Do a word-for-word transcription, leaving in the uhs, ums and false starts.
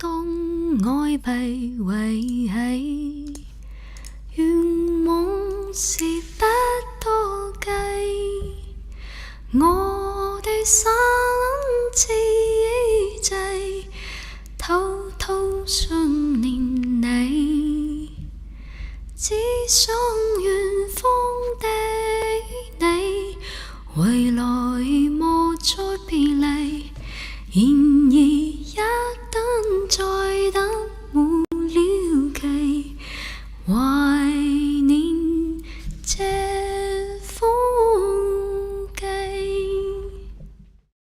當愛被遺棄，願往事不多計，我的心似已滯，偷偷想念你，只想遠方的